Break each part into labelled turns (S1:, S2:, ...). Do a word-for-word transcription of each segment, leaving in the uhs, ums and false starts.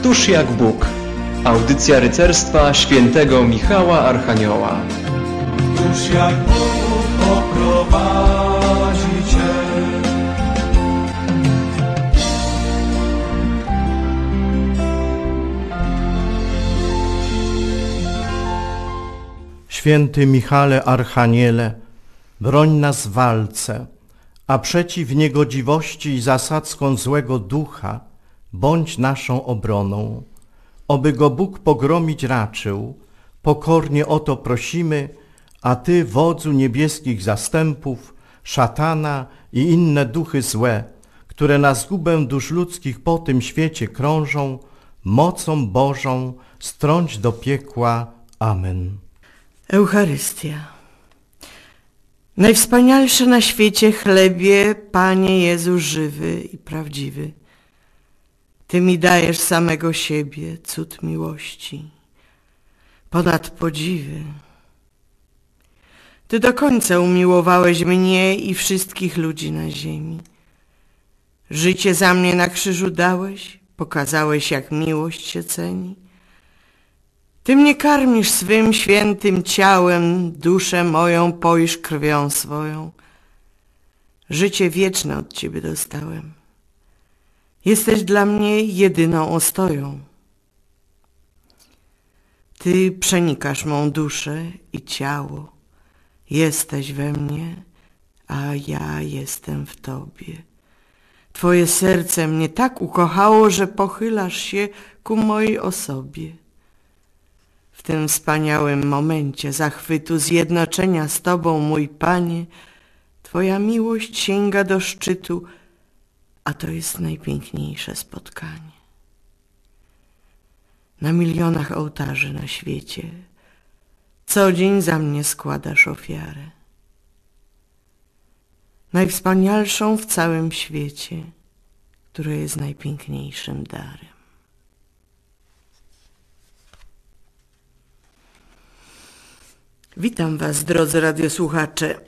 S1: Któż jak Bóg? Audycja rycerstwa świętego Michała Archanioła.
S2: Któż jak Bóg poprowadzi Cię?
S3: Święty Michale Archaniele, broń nas w walce, a przeciw niegodziwości i zasadzkom złego ducha bądź naszą obroną. Oby go Bóg pogromić raczył, pokornie o to prosimy, a Ty, wodzu niebieskich zastępów, szatana i inne duchy złe, które na zgubę dusz ludzkich po tym świecie krążą, mocą Bożą strąć do piekła. Amen.
S4: Eucharystia. Najwspanialszy na świecie chlebie, Panie Jezu żywy i prawdziwy. Ty mi dajesz samego siebie, cud miłości, ponad podziwy. Ty do końca umiłowałeś mnie i wszystkich ludzi na ziemi. Życie za mnie na krzyżu dałeś, pokazałeś, jak miłość się ceni. Ty mnie karmisz swym świętym ciałem, duszę moją poisz krwią swoją. Życie wieczne od Ciebie dostałem. Jesteś dla mnie jedyną ostoją. Ty przenikasz mą duszę i ciało. Jesteś we mnie, a ja jestem w Tobie. Twoje serce mnie tak ukochało, że pochylasz się ku mojej osobie. W tym wspaniałym momencie zachwytu zjednoczenia z Tobą, mój Panie, Twoja miłość sięga do szczytu, a to jest najpiękniejsze spotkanie. Na milionach ołtarzy na świecie co dzień za mnie składasz ofiarę. Najwspanialszą w całym świecie, która jest najpiękniejszym darem. Witam Was, drodzy radiosłuchacze,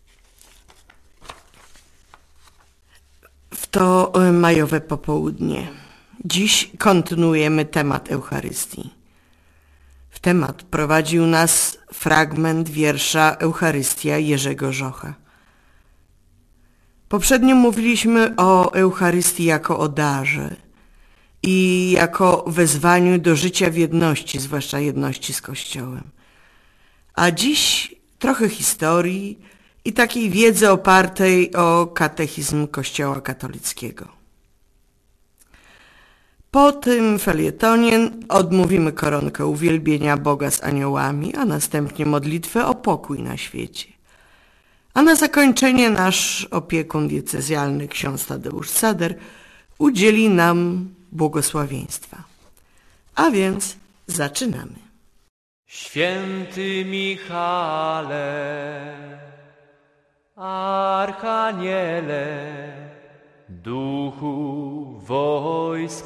S4: w to majowe popołudnie. Dziś kontynuujemy temat Eucharystii. W temat prowadził nas fragment wiersza Eucharystia Jerzego Żocha. Poprzednio mówiliśmy o Eucharystii jako o darze i jako wezwaniu do życia w jedności, zwłaszcza jedności z Kościołem. A dziś trochę historii i takiej wiedzy opartej o katechizm Kościoła katolickiego. Po tym felietonie odmówimy koronkę uwielbienia Boga z aniołami, a następnie modlitwę o pokój na świecie. A na zakończenie nasz opiekun diecezjalny ksiądz Tadeusz Sader udzieli nam błogosławieństwa. A więc zaczynamy.
S5: Święty Michale, Archaniele, Duchu wojsk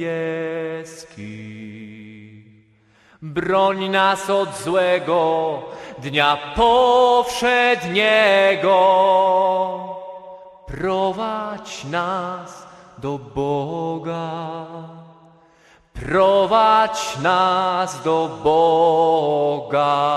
S5: niebieskich, broń nas od złego dnia powszedniego, prowadź nas do Boga, prowadź nas do Boga.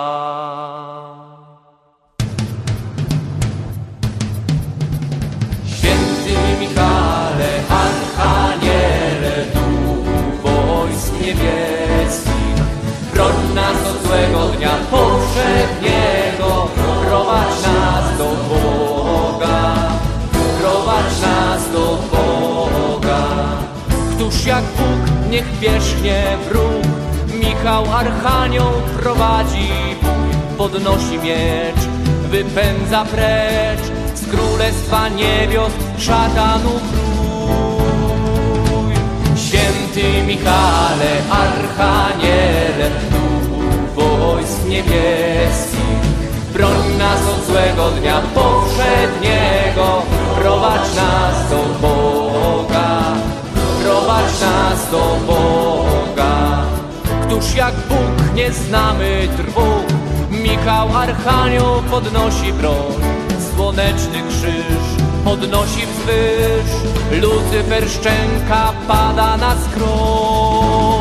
S5: Michale, Archaniele, Duchu wojsk niebieskich, broń nas od złego dnia powszedniego, prowadź nas do Boga, prowadź nas do Boga. Któż jak Bóg, niech wierzchnie wróg, Michał Archanioł prowadzi bój, podnosi miecz, wypędza precz z królestwa niebios szatanów rój. Święty Michale, Archaniele, Duchu wojsk niebieskich, broń nas od złego dnia powszedniego, prowadź nas do Boga, prowadź nas do Boga. Któż jak Bóg, nie znamy dwóch, Michał Archanioł podnosi broń, słoneczny krzyż podnosi wzwyż, Lucyfer szczęka, pada na skroń.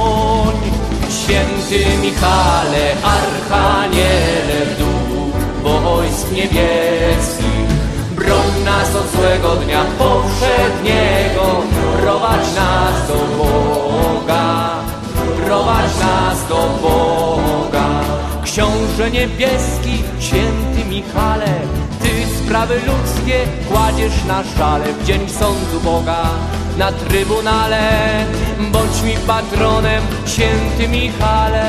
S5: Święty Michale, Archaniele, duchu wojsk niebieskich, broń nas od złego dnia powszedniego, prowadź nas do Boga, prowadź nas do Boga. Książę niebieski, święty Michale, Ty sprawy ludzkie kładziesz na szale w dzień sądu Boga na trybunale. Bądź mi patronem, święty Michale.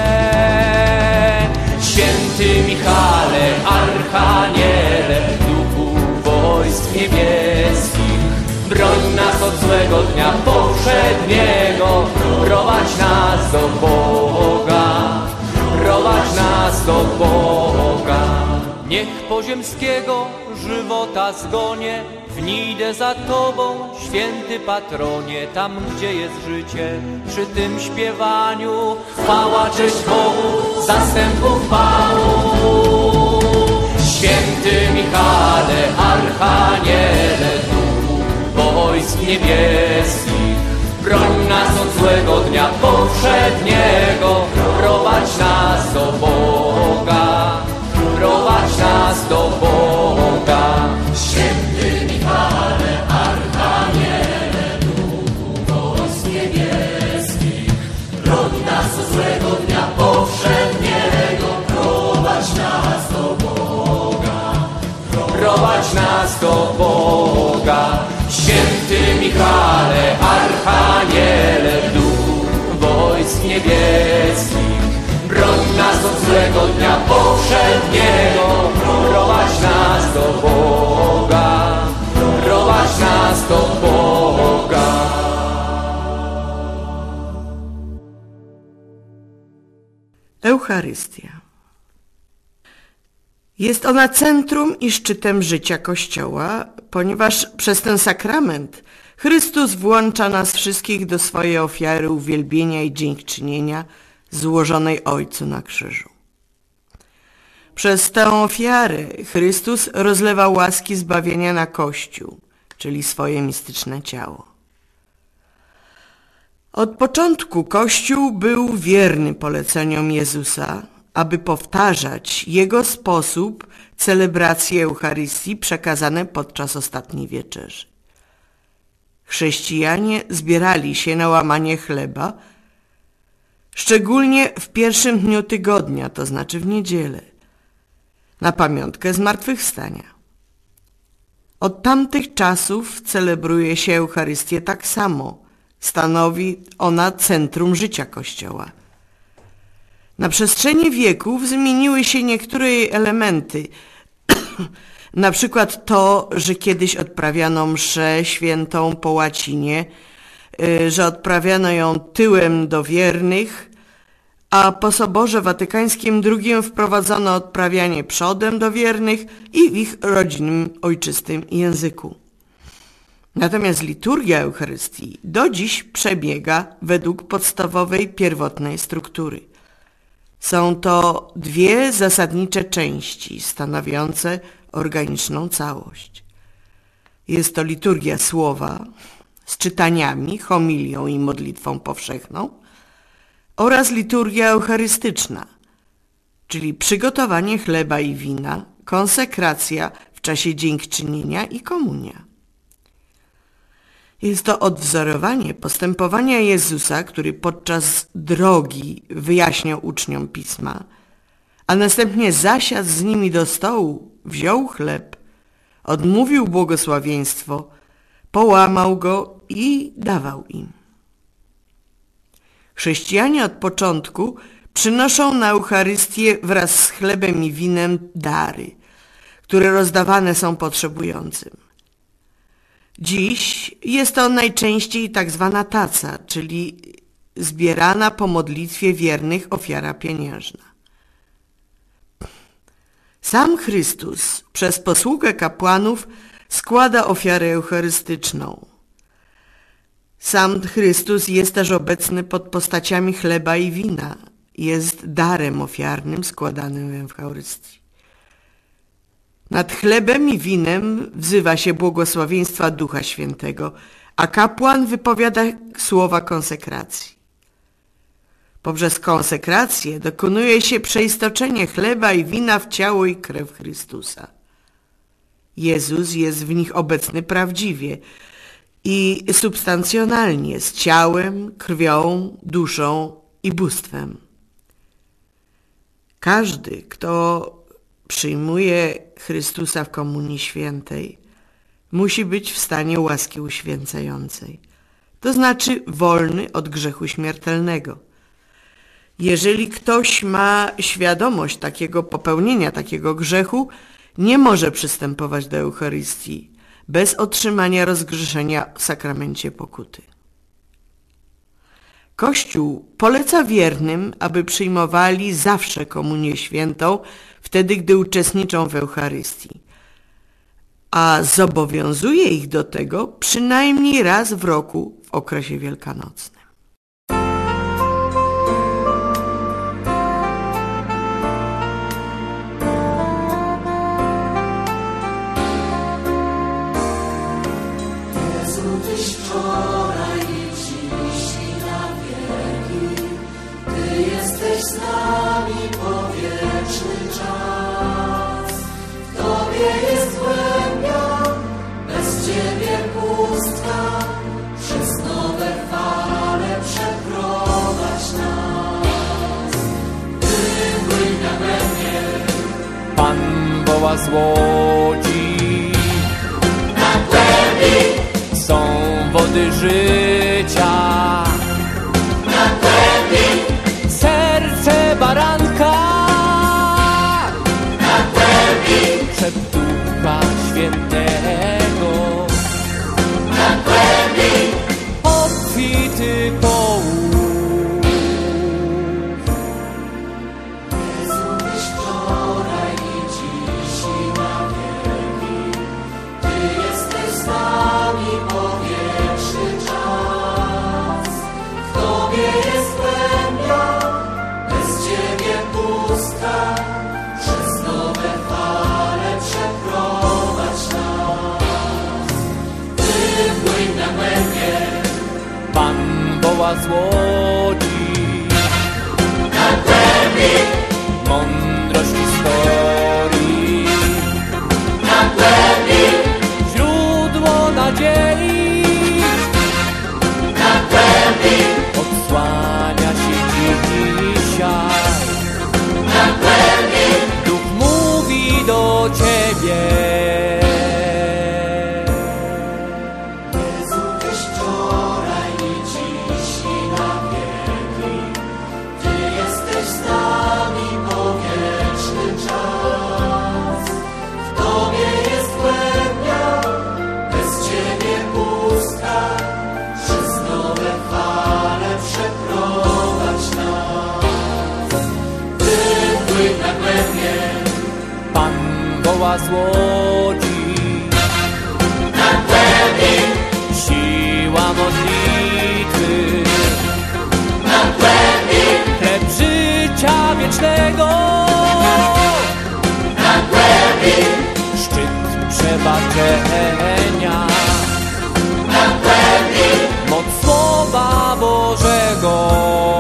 S5: Święty Michale, Archaniele, duchu wojsk niebieskich, broń nas od złego dnia powszedniego, prowadź nas do Boga, prowadź nas do Boga. Niech poziemskiego żywota zgonie, w nidę za Tobą, święty patronie, tam gdzie jest życie, przy tym śpiewaniu chwała, cześć Bogu, zastępów Panu. Święty Michale, Archaniele, duchu wojsk niebieskich, broń nas od złego dnia powszedniego, prowadź nas do Boga, prowadź nas do Boga.
S2: Święty Michale, Archaniele, duchu wojsk niebieskich, broń nas od złego dnia powszedniego, prowadź nas do Boga,
S5: prowadź nas do Boga. Święty Michale, Archaniele, duchu wojsk niebieskich, broń nas od złego dnia powszedniego, prowadź nas do Boga, prowadź nas do Boga.
S4: Eucharystia. Jest ona centrum i szczytem życia Kościoła, ponieważ przez ten sakrament Chrystus włącza nas wszystkich do swojej ofiary uwielbienia i dziękczynienia złożonej Ojcu na krzyżu. Przez tę ofiarę Chrystus rozlewa łaski zbawienia na Kościół, czyli swoje mistyczne ciało. Od początku Kościół był wierny poleceniom Jezusa, aby powtarzać Jego sposób celebracji Eucharystii przekazane podczas ostatniej wieczerzy. Chrześcijanie zbierali się na łamanie chleba, szczególnie w pierwszym dniu tygodnia, to znaczy w niedzielę, na pamiątkę zmartwychwstania. Od tamtych czasów celebruje się Eucharystię tak samo. Stanowi ona centrum życia Kościoła. Na przestrzeni wieków zmieniły się niektóre jej elementy. Na przykład to, że kiedyś odprawiano mszę świętą po łacinie, że odprawiano ją tyłem do wiernych, a po Soborze Watykańskim drugim wprowadzono odprawianie przodem do wiernych i w ich rodzinnym, ojczystym języku. Natomiast liturgia Eucharystii do dziś przebiega według podstawowej, pierwotnej struktury. Są to dwie zasadnicze części stanowiące organiczną całość. Jest to liturgia słowa z czytaniami, homilią i modlitwą powszechną oraz liturgia eucharystyczna, czyli przygotowanie chleba i wina, konsekracja w czasie dziękczynienia i komunia. Jest to odwzorowanie postępowania Jezusa, który podczas drogi wyjaśniał uczniom Pisma, a następnie zasiadł z nimi do stołu, wziął chleb, odmówił błogosławieństwo, połamał go i dawał im. Chrześcijanie od początku przynoszą na Eucharystię wraz z chlebem i winem dary, które rozdawane są potrzebującym. Dziś jest to najczęściej tak zwana taca, czyli zbierana po modlitwie wiernych ofiara pieniężna. Sam Chrystus przez posługę kapłanów składa ofiarę eucharystyczną. Sam Chrystus jest też obecny pod postaciami chleba i wina. Jest darem ofiarnym składanym w Eucharystii. Nad chlebem i winem wzywa się błogosławieństwa Ducha Świętego, a kapłan wypowiada słowa konsekracji. Poprzez konsekrację dokonuje się przeistoczenie chleba i wina w ciało i krew Chrystusa. Jezus jest w nich obecny prawdziwie i substancjonalnie z ciałem, krwią, duszą i bóstwem. Każdy, kto przyjmuje Chrystusa w Komunii Świętej, musi być w stanie łaski uświęcającej, to znaczy wolny od grzechu śmiertelnego. Jeżeli ktoś ma świadomość takiego popełnienia, takiego grzechu, nie może przystępować do Eucharystii bez otrzymania rozgrzeszenia w sakramencie pokuty. Kościół poleca wiernym, aby przyjmowali zawsze Komunię Świętą, wtedy gdy uczestniczą w Eucharystii, a zobowiązuje ich do tego przynajmniej raz w roku w okresie wielkanocnym.
S2: Z nami po wieczny czas. W Tobie jest głębia, bez Ciebie pustka. Przez nowe fale przeprowadź nas. Wypłyń na głębie.
S5: Pan woła z łodzi.
S2: Na głębi
S5: Są wody życia.
S2: Na głębi
S5: Serce baranka,
S2: na głębi
S5: szept Ducha Świętego,
S2: na głębi
S5: obfity połów.
S2: Jezu, Tyś wczoraj i dziś i na wieki. Ty jesteś z nami po wieczny czas. W Tobie jest głębia, bez Ciebie pustka. Przez nowe fale przeprowadź nas. Wypłyń na głębie.
S5: Pan woła z łodzi.
S2: Na głębi,
S5: Mądrość historii,
S2: na głębi,
S5: źródło nadziei,
S2: na głębi,
S5: odsłania się dzisiaj.
S2: na głębi.
S5: Duch mówi do Ciebie.
S2: Jezu, Tyś wczoraj i dziś i na wieki. Ty jesteś z nami po wieczny czas. W Tobie jest głębia, bez Ciebie pustka. Przez nowe fale przeprowadź nas. Wypłyń na głębie.
S5: Pan woła z łodzi.
S2: Na głębi,
S5: Siła modlitwy,
S2: na głębi,
S5: chleb życia wiecznego,
S2: na głębi,
S5: szczyt przebaczenia,
S2: na głębi.
S5: moc Słowa Bożego.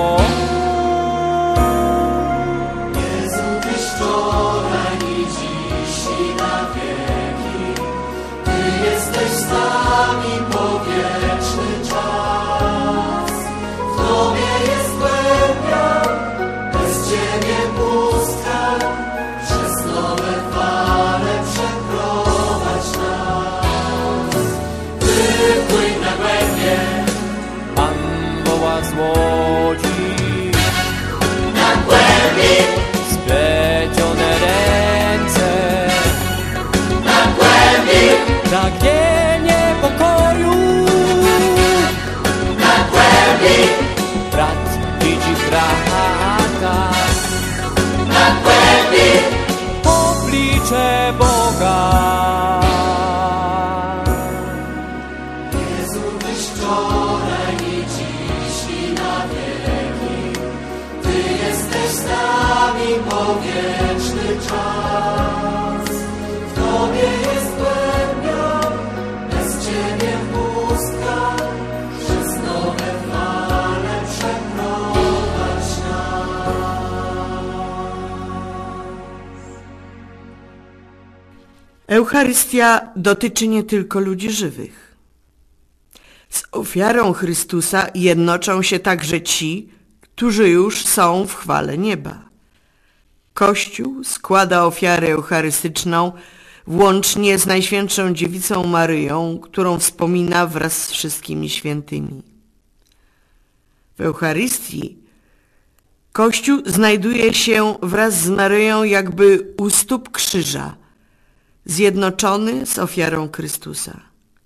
S2: Jezu, Tyś wczoraj i dziś i na wieki. Ty jesteś z nami po wieczny czas. W Tobie jest głębia, bez Ciebie pustka. Przez nowe fale przeprowadź nas. Wypłyń na głębie.
S5: Pan woła z łodzi.
S2: Na głębi,
S5: Splecione ręce,
S2: na głębi,
S5: pragnienie pokoju.
S2: na głębi,
S5: Brat widzi brata,
S2: na głębi.
S5: oblicze Boga.
S2: Jezu, Tyś wczoraj i dziś i na wieki. Ty jesteś z nami po wieczny czas. W Tobie jest głębia, bez Ciebie pustka. Przez nowe fale przeprowadź
S4: Eucharystia dotyczy nie tylko ludzi żywych. Z ofiarą Chrystusa jednoczą się także ci, którzy już są w chwale nieba. Kościół składa ofiarę eucharystyczną włącznie z Najświętszą Dziewicą Maryją, którą wspomina wraz z wszystkimi świętymi. W Eucharystii Kościół znajduje się wraz z Maryją jakby u stóp krzyża, zjednoczony z ofiarą Chrystusa.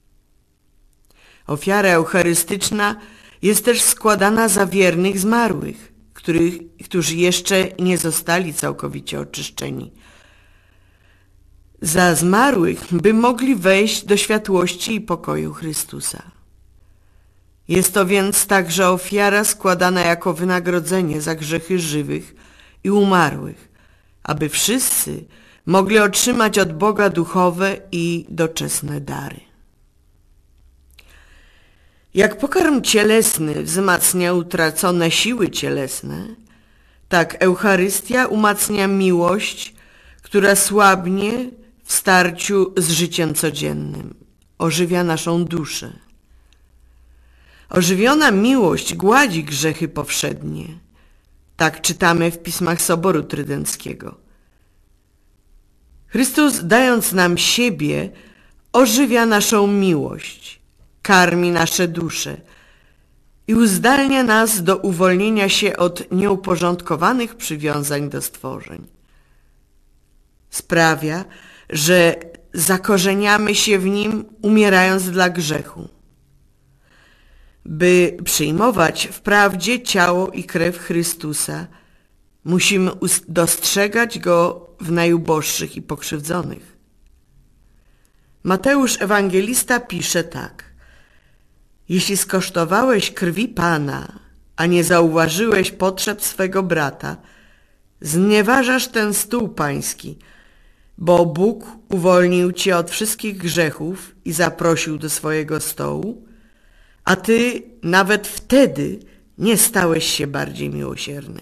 S4: Ofiara eucharystyczna jest też składana za wiernych zmarłych, których, którzy jeszcze nie zostali całkowicie oczyszczeni. Za zmarłych, by mogli wejść do światłości i pokoju Chrystusa. Jest to więc także ofiara składana jako wynagrodzenie za grzechy żywych i umarłych, aby wszyscy mogli otrzymać od Boga duchowe i doczesne dary. Jak pokarm cielesny wzmacnia utracone siły cielesne, tak Eucharystia umacnia miłość, która słabnie w starciu z życiem codziennym, ożywia naszą duszę. Ożywiona miłość gładzi grzechy powszednie. Tak czytamy w pismach Soboru Trydenckiego. Chrystus, dając nam siebie, ożywia naszą miłość, karmi nasze dusze i uzdalnia nas do uwolnienia się od nieuporządkowanych przywiązań do stworzeń. Sprawia, że zakorzeniamy się w nim, umierając dla grzechu. By przyjmować wprawdzie ciało i krew Chrystusa, musimy dostrzegać Go w najuboższych i pokrzywdzonych. Mateusz Ewangelista pisze tak: jeśli skosztowałeś krwi Pana, a nie zauważyłeś potrzeb swego brata, znieważasz ten stół pański, bo Bóg uwolnił cię od wszystkich grzechów i zaprosił do swojego stołu, a ty nawet wtedy nie stałeś się bardziej miłosierny.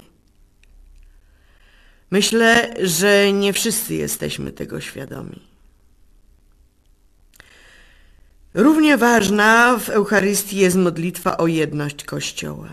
S4: Myślę, że nie wszyscy jesteśmy tego świadomi. Równie ważna w Eucharystii jest modlitwa o jedność Kościoła.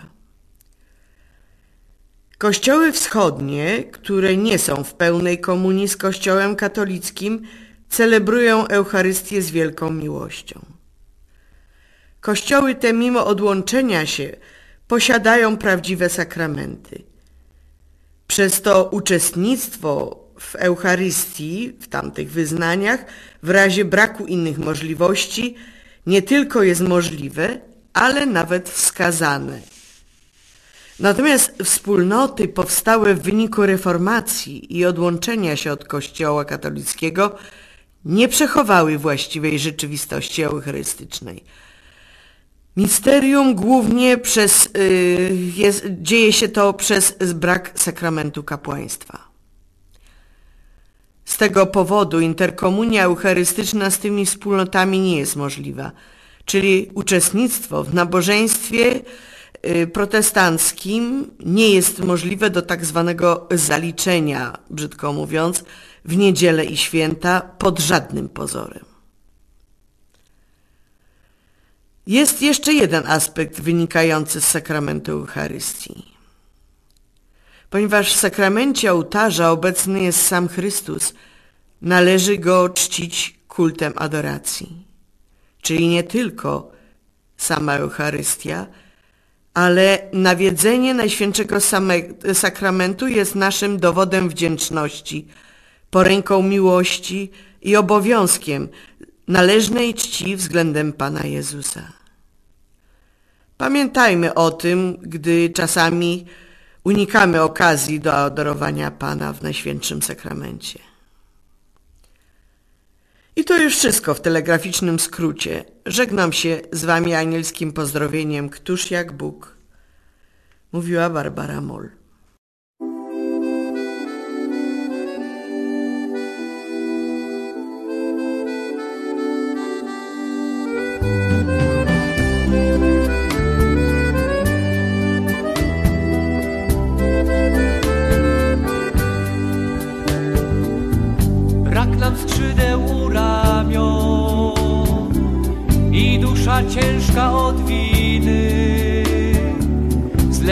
S4: Kościoły wschodnie, które nie są w pełnej komunii z Kościołem katolickim, celebrują Eucharystię z wielką miłością. Kościoły te mimo odłączenia się posiadają prawdziwe sakramenty. Przez to uczestnictwo w Eucharystii, w tamtych wyznaniach, w razie braku innych możliwości, nie tylko jest możliwe, ale nawet wskazane. Natomiast wspólnoty powstałe w wyniku reformacji i odłączenia się od Kościoła katolickiego nie przechowały właściwej rzeczywistości eucharystycznej. Misterium głównie przez, yy, jest, dzieje się to przez brak sakramentu kapłaństwa. Z tego powodu interkomunia eucharystyczna z tymi wspólnotami nie jest możliwa, czyli uczestnictwo w nabożeństwie yy, protestanckim nie jest możliwe do tak zwanego zaliczenia, brzydko mówiąc, w niedzielę i święta pod żadnym pozorem. Jest jeszcze jeden aspekt wynikający z sakramentu Eucharystii. Ponieważ w sakramencie ołtarza obecny jest sam Chrystus, należy Go czcić kultem adoracji. Czyli nie tylko sama Eucharystia, ale nawiedzenie Najświętszego Sakramentu jest naszym dowodem wdzięczności, poręką miłości i obowiązkiem należnej czci względem Pana Jezusa. Pamiętajmy o tym, gdy czasami unikamy okazji do adorowania Pana w Najświętszym Sakramencie. I to już wszystko w telegraficznym skrócie. Żegnam się z Wami anielskim pozdrowieniem Któż jak Bóg, mówiła Barbara Moll.
S5: Brak nam skrzydeł uraz,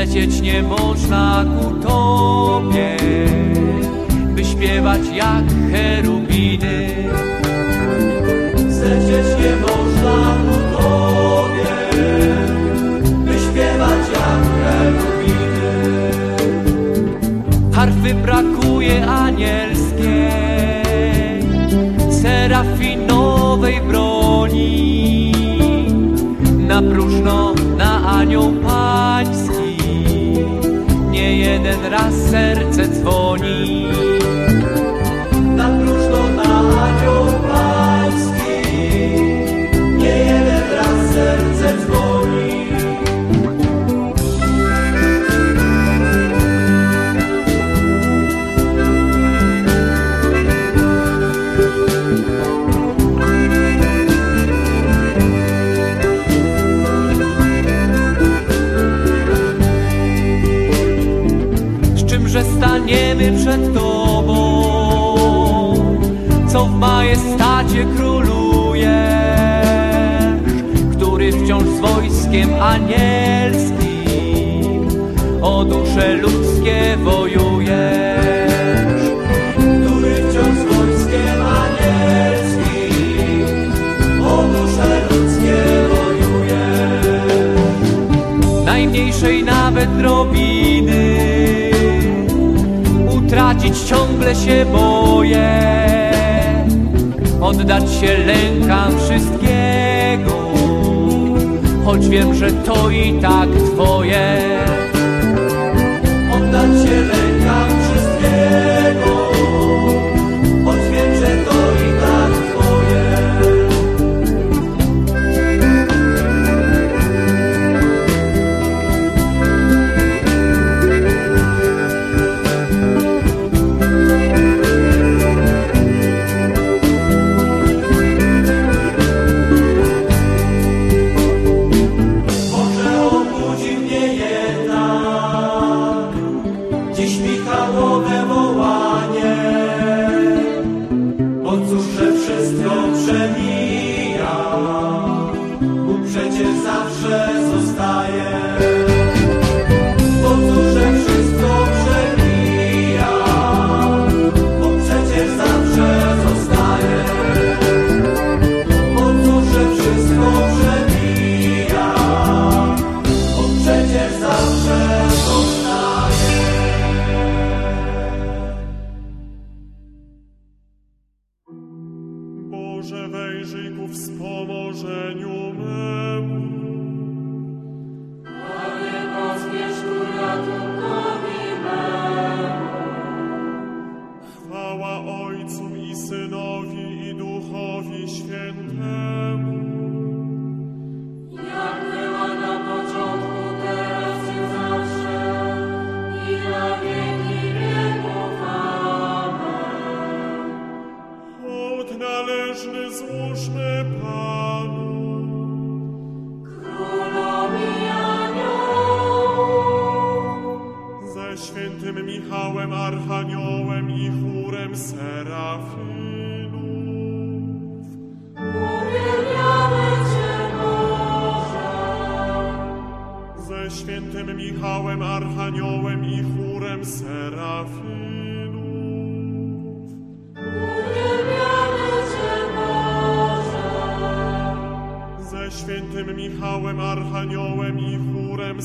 S5: Zlecieć nie można ku Tobie, by śpiewać jak cherubiny.
S2: Zlecieć nie można ku Tobie, by śpiewać jak cherubiny.
S5: Harfy brakuje anielskiej, serafinowej broni. Na próżno, na anioł pański, nie jeden raz serce dzwoni.
S2: Na próżno, na anioł pański, nie jeden raz serce dzwoni.
S5: Że staniemy przed Tobą, co w majestacie królujesz, który wciąż z wojskiem anielskim o dusze ludzkie wojujesz,
S2: Który wciąż z wojskiem anielskim o dusze ludzkie wojujesz.
S5: Najmniejszej nawet drobiny utracić ciągle się boję, oddać się lękam wszystkiego, choć wiem, że to i tak Twoje.
S2: Oddać się lękam wszystkiego, choć wiem, że to i tak Twoje.
S6: Boże, wejrzyj ku wspomożeniu memu.
S2: Panie, pospiesz ku ratunkowi memu.
S6: Chwała Ojcu i Synowi i Duchowi Świętemu.
S2: Jak była na początku, teraz i zawsze, i na wieki wieków. Amen.
S6: Hołd należny złóżmy Panu.
S2: Królowi aniołów.
S6: Ze świętym Michałem, Archaniołem i chórem Serafinów.
S2: Uwielbiamy Cię, Boże.
S6: Ze świętym Michałem, Archaniołem i chórem Serafinów.
S2: Uwielbiamy Cię, Boże.
S6: Ze świętym Michałem, Archaniołem i chórem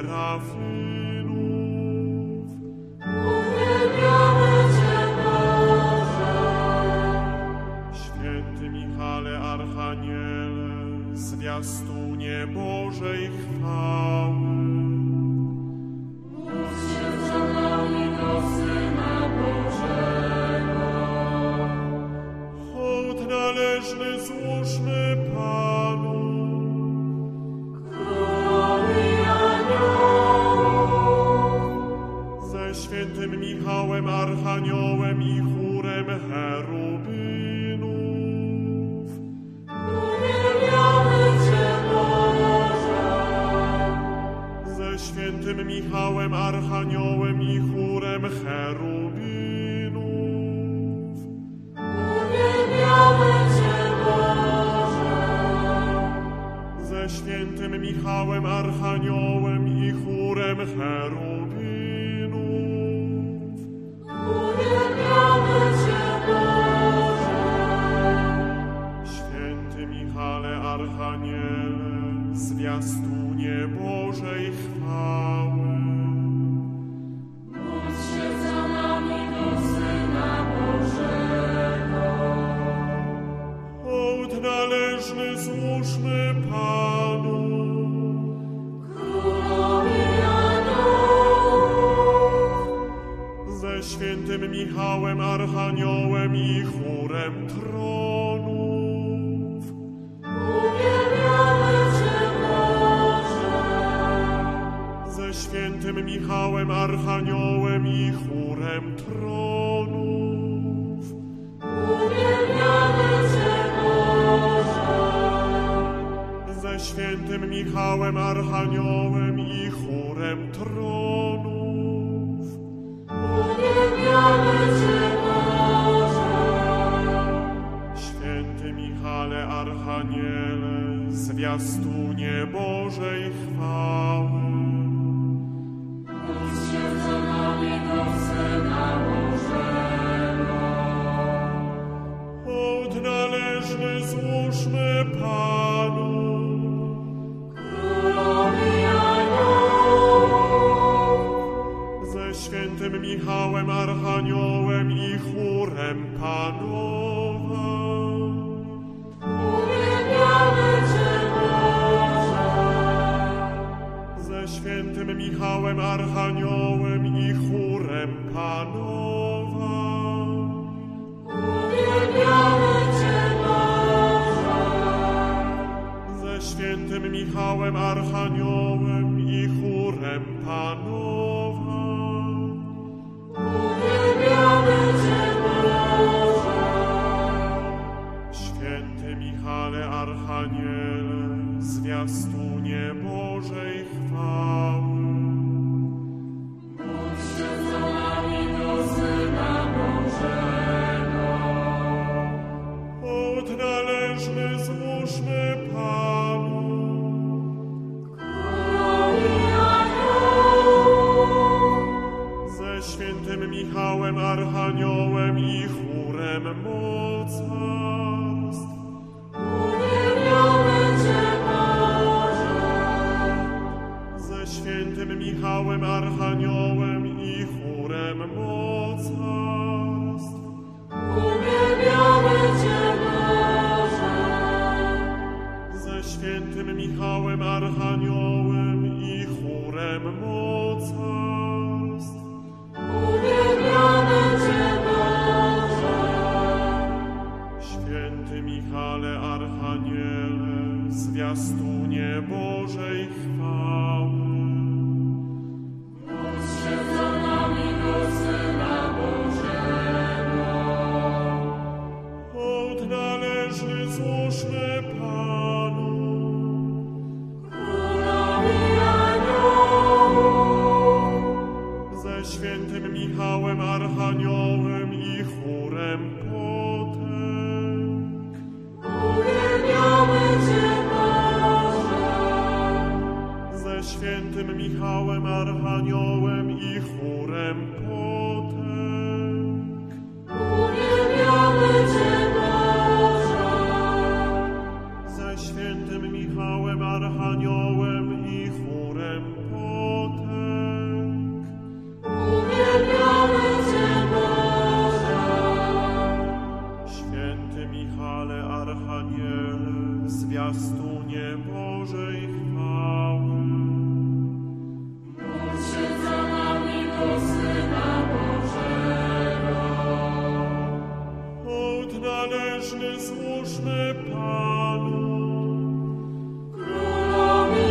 S6: Serafinów.
S2: Uwielbiamy Cię, Boże.
S6: Święty Michale, Archaniele, zwiastunie Bożej chwały.
S2: Módl się za nami do Syna Bożego.
S6: Hołd należny złóżmy Panu.
S2: Królowi aniołów.
S6: Ze świętym Michałem, Archaniołem i chórem cherubinów.
S2: Uwielbiamy Cię, Boże.
S6: Ze świętym Michałem, Archaniołem i chórem cherubinów.
S2: Uwielbiamy Cię, Boże.
S6: Ze świętym Michałem, Archaniołem i chórem cherubinów.
S2: Uwielbiamy Cię, Boże.
S6: Święty Michale Archaniele, zwiastunie Bożej chwały.
S2: Módl się za nami do Syna Bożego.
S6: Hołd należny złóżmy Panu.
S2: Królowi aniołów.
S6: Ze świętym Michałem Archaniołem i chórem tronów.
S2: Uwielbiamy Cię, Boże.
S6: Ze świętym Michałem Archaniołem i chórem tronów.
S2: Uwielbiamy Cię, Boże.
S6: Ze świętym Michałem Archaniołem i chórem tronów.
S2: Uwielbiamy Cię, Boże.
S6: Święty Michale Archaniele, zwiastunie Bożej chwały.
S2: Módl się za nami do Syna Bożego.
S6: Hołd należny złóżmy Panu.
S2: Królowi aniołów.
S6: Ze świętym Michałem Archaniołem i chórem Panowa.
S2: Uwielbiamy Cię, Boże.
S6: Ze świętym Michałem Archaniołem i chórem Panowa.
S2: Uwielbiamy Cię, Boże.
S6: Ze świętym Michałem Archaniołem i chórem Panowa.
S2: Uwielbiamy Cię, Boże.
S6: Święty Michale Archaniele, zwiastunie Bożej chwały.
S2: Módl się za nami do Syna Bożego.
S6: Hołd należny złóżmy Panu.
S2: Królowi aniołów.
S6: Ze świętym Michałem Archaniołem i chórem mocarstw.
S2: Uwielbiamy Cię, Boże.
S6: Ze świętym Michałem Archaniołem i chórem mocarstw.
S2: Uwielbiamy Cię, Boże.
S6: Ze świętym Michałem Archaniołem i chórem mocarstw.
S2: Uwielbiamy Cię, Boże.
S6: Święty Michale Archaniele, zwiastunie Bożej chwały.
S2: Módl się za nami do Syna Bożego.
S6: Hołd należny złóżmy Panu.
S2: Królowi aniołów.
S6: Ze świętym Michałem Archaniołem i chórem potęg.
S2: Uwielbiamy Cię, Boże.
S6: Ze świętym Michałem Archaniołem i chórem potęg.
S2: Uwielbiamy Cię, Boże.
S6: Ze świętym Michałem Archaniołem i chórem potęg.
S2: Uwielbiamy Cię, Boże.
S6: Święty Michale Archaniele, zwiastunie Bożej chwały.
S2: Módl się za nami do Syna Bożego.
S6: Hołd należny złóżmy Panu.
S2: Królowi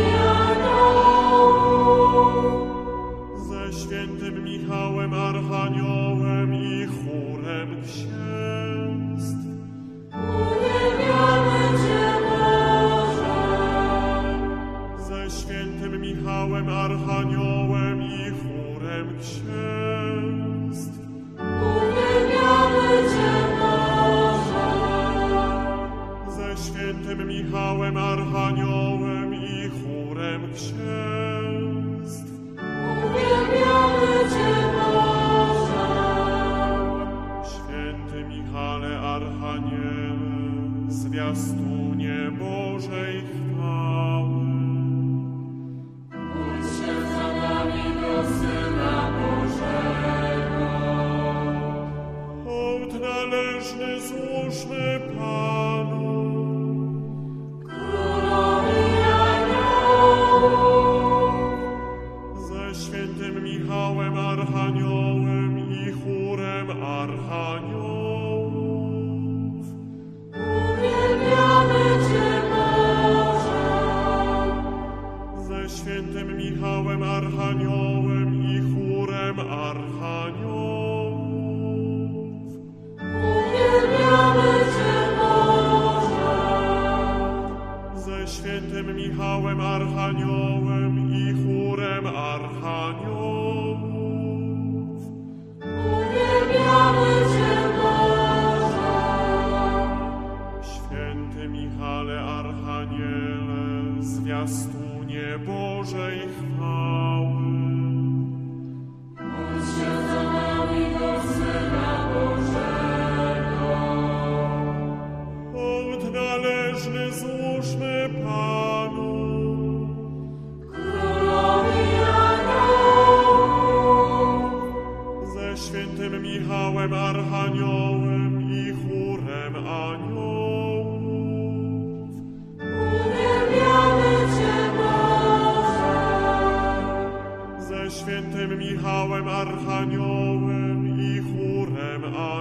S2: aniołów.
S6: Ze świętym Michałem Archaniołem i chórem księstw.
S2: Uwielbiamy Cię, Boże.
S6: Ze świętym Michałem Archaniołem i chórem księstw.
S2: Uwielbiamy Cię, Boże.
S6: Ze świętym Michałem Archaniołem i chórem księstw. Bożej chwały.
S2: Módl się za nami do Syna Bożego.
S6: Hołd należny złóżmy Panu.
S2: Królowi aniołów.
S6: Ze świętym Michałem Archaniołem i chórem archaniołów.
S2: Uwielbiamy Cię, Boże.
S6: Ze świętym Michałem Archaniołem i chórem archaniołów.
S2: Uwielbiamy Cię, Boże.
S6: Ze świętym Michałem Archaniołem i chórem archaniołów.
S2: Uwielbiamy Cię, Boże.
S6: Święty Michale Archaniele, zwiastunie Bożej chwały.
S2: Módl się za nami do Syna Bożego.
S6: Hołd należny złóżmy Panu.
S2: Królowi aniołów.
S6: Ze świętym Michałem Archaniołem i chórem aniołów.
S2: Uwielbiamy Cię, Boże.
S6: Ze świętym Michałem Archaniołem i chórem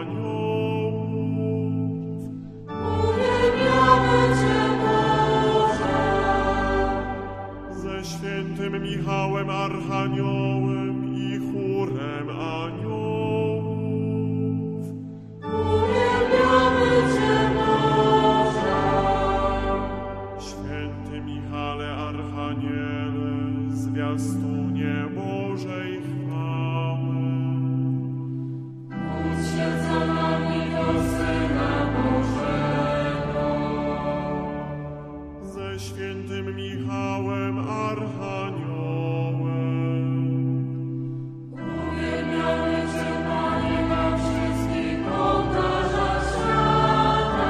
S6: aniołów.
S2: Uwielbiamy Cię, Boże.
S6: Ze świętym Michałem Archaniołem i chórem aniołów.
S2: Uwielbiamy Cię, Boże.
S6: Święty Michale Archaniele, zwiastunie Bożej chwały.
S2: Módl się za nami do Syna Bożego.
S6: Ze świętym Michałem Archaniołem.
S2: Uwielbiamy Cię, Panie, na wszystkich ołtarzach świata.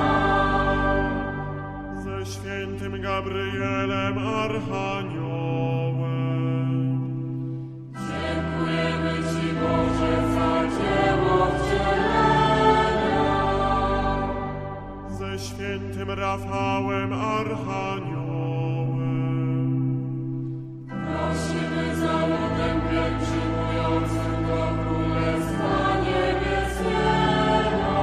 S6: Ze świętym Gabrielem Archaniołem.
S2: Dziękujemy Ci, Boże, za dzieło wcielenia.
S6: Ze świętym Rafałem Archaniołem.
S2: Prosimy za ludem pielgrzymującym do Królestwa Niebieskiego.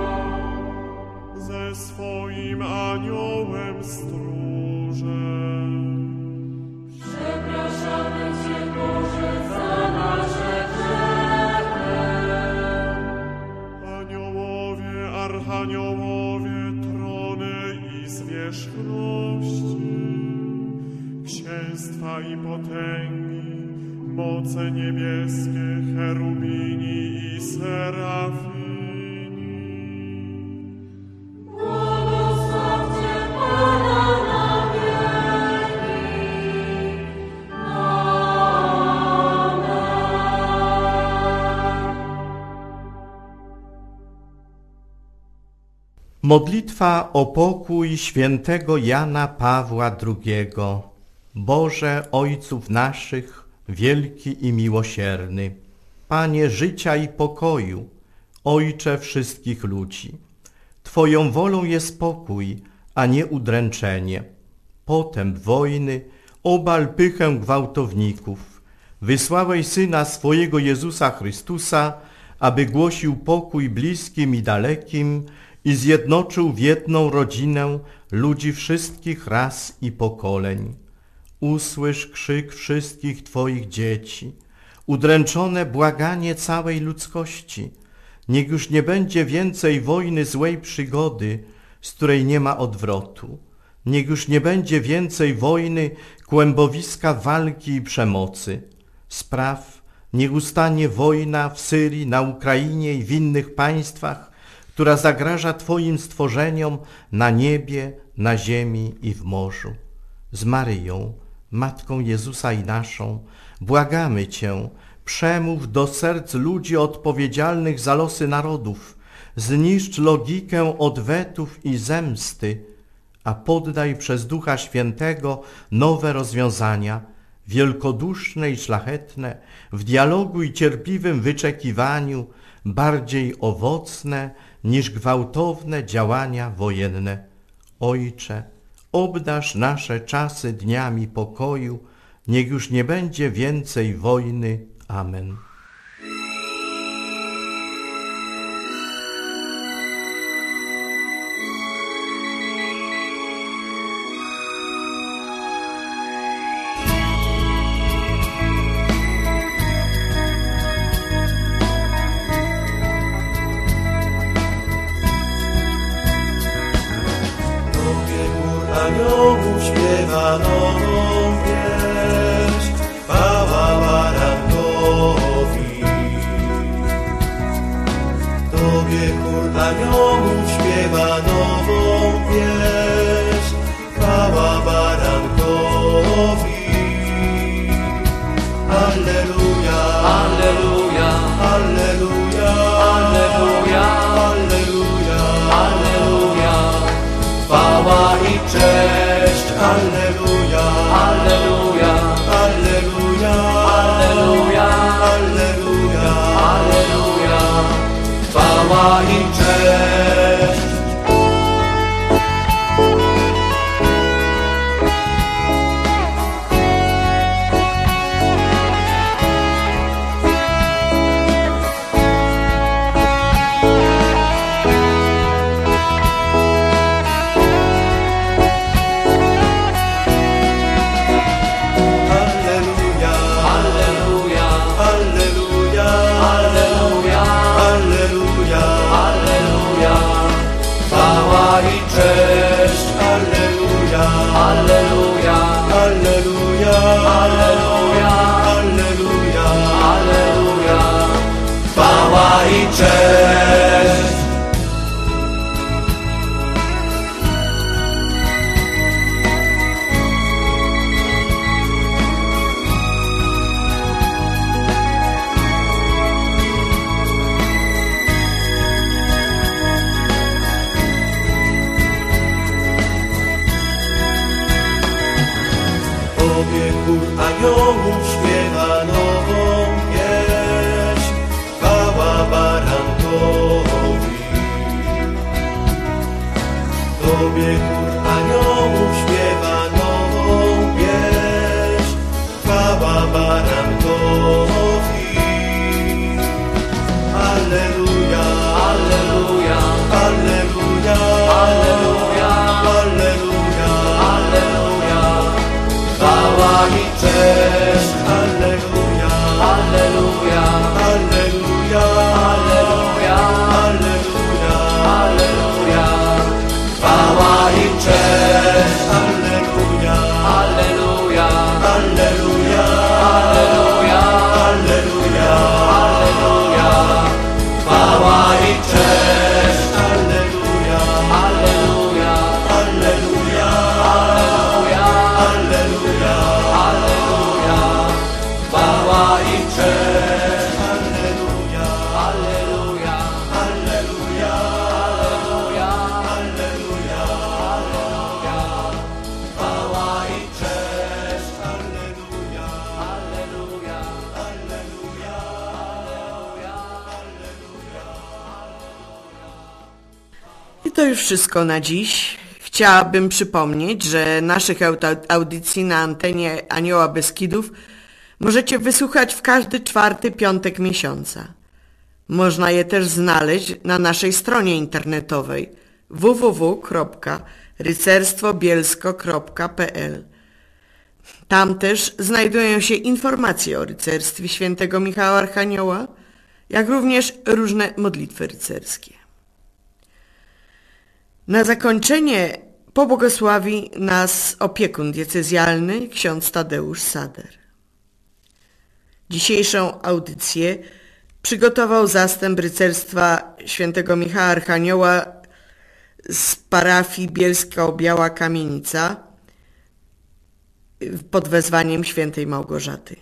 S6: Ze swoim aniołem stróżem.
S2: Przepraszamy Cię, Boże, za nasze grzechy.
S6: Aniołowie, archaniołowie, trony i zwierzchności, księstwa i potęgi, moce niebieskie, cherubini i serafini.
S2: Błogosławcie Pana na wieki. Amen.
S3: Modlitwa o pokój świętego Jana Pawła drugiego. Boże Ojców naszych, wielki i miłosierny, Panie życia i pokoju, Ojcze wszystkich ludzi, Twoją wolą jest pokój, a nie udręczenie. Potęp wojny, obal pychę gwałtowników. Wysłałeś Syna swojego Jezusa Chrystusa, aby głosił pokój bliskim i dalekim i zjednoczył w jedną rodzinę ludzi wszystkich ras i pokoleń. Usłysz krzyk wszystkich Twoich dzieci, udręczone błaganie całej ludzkości. Niech już nie będzie więcej wojny złej przygody, z której nie ma odwrotu. Niech już nie będzie więcej wojny, kłębowiska walki i przemocy. Spraw, niech ustanie wojna w Syrii, na Ukrainie i w innych państwach, która zagraża Twoim stworzeniom na niebie, na ziemi i w morzu. Z Maryją, Matką Jezusa i naszą, błagamy Cię, przemów do serc ludzi odpowiedzialnych za losy narodów, zniszcz logikę odwetów i zemsty, a poddaj przez Ducha Świętego nowe rozwiązania, wielkoduszne i szlachetne, w dialogu i cierpliwym wyczekiwaniu, bardziej owocne niż gwałtowne działania wojenne. Ojcze, obdarz nasze czasy dniami pokoju, niech już nie będzie więcej wojny. Amen.
S7: Aniołów śpiewa nową pieśń, chwała barankowi. Tobie chór aniołów śpiewa nową pieśń, chwała barankowi. Alleluja,
S5: Alleluja,
S7: alleluja,
S5: Alleluja,
S7: alleluja,
S5: Alleluja.
S7: chwała i cześć, alleluja,
S5: Alleluja,
S7: alleluja,
S5: Alleluja,
S7: alleluja,
S5: Alleluja.
S7: chwała i cześć. Alleluja,
S5: Alleluja,
S7: alleluja,
S5: Alleluja,
S7: alleluja,
S5: Alleluja.
S7: chwała i cześć, alleluja,
S5: Alleluja,
S7: alleluja,
S5: Alleluja,
S7: alleluja,
S5: Alleluja.
S7: chwała i cześć. Tobie chór aniołów śpiewa nową pieśń, chwała barankowi. Tobie chór aniołów śpiewa nową pieśń, chwała barankowi. Alleluja,
S5: Alleluja,
S7: alleluja,
S5: Alleluja,
S7: alleluja,
S5: Alleluja.
S7: chwała i cześć, alleluja,
S5: Alleluja,
S7: alleluja,
S5: Alleluja,
S7: alleluja,
S5: Alleluja.
S7: chwała i cześć, alleluja,
S5: Alleluja,
S7: alleluja,
S5: Alleluja,
S7: alleluja,
S5: Alleluja.
S7: chwała i cześć, alleluja,
S5: Alleluja,
S7: alleluja,
S5: Alleluja,
S7: alleluja,
S5: Alleluja.
S7: chwała i cześć, alleluja,
S5: Alleluja,
S7: alleluja,
S5: Alleluja,
S7: alleluja,
S5: Alleluja.
S7: chwała i cześć, alleluja,
S5: Alleluja,
S7: alleluja.
S4: I to już wszystko na dziś. Chciałabym przypomnieć, że naszych auta- audycji na antenie Anioła Beskidów możecie wysłuchać w każdy czwarty piątek miesiąca. Można je też znaleźć na naszej stronie internetowej w w w kropka rycerstwo bielsko kropka p l. Tam też znajdują się informacje o rycerstwie świętego Michała Archanioła, jak również różne modlitwy rycerskie. Na zakończenie pobłogosławi nas opiekun diecezjalny ksiądz Tadeusz Sader. Dzisiejszą audycję przygotował zastęp rycerstwa świętego Michała Archanioła z parafii Bielsko-Biała Kamienica pod wezwaniem świętej Małgorzaty.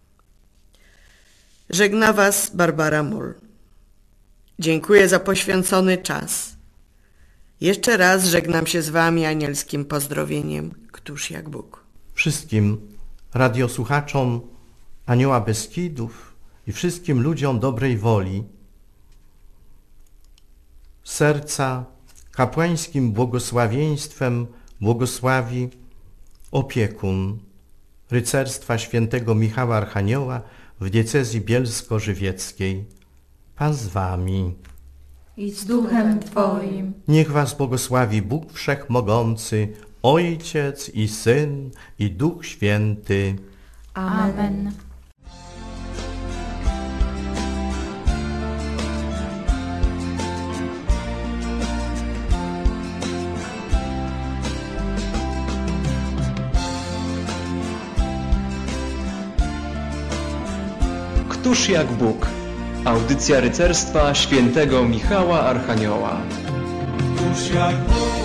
S4: Żegna Was Barbara Moll. Dziękuję za poświęcony czas. Jeszcze raz żegnam się z wami anielskim pozdrowieniem. Któż jak Bóg.
S3: Wszystkim radiosłuchaczom Anioła Beskidów i wszystkim ludziom dobrej woli serca kapłańskim błogosławieństwem błogosławi opiekun rycerstwa świętego Michała Archanioła w diecezji bielsko-żywieckiej. Pan z wami.
S8: I z duchem Twoim.
S3: Niech was błogosławi Bóg Wszechmogący, Ojciec i Syn i Duch Święty.
S8: Amen.
S1: Któż jak Bóg? Audycja rycerstwa świętego Michała Archanioła.
S7: Któż jak Bóg?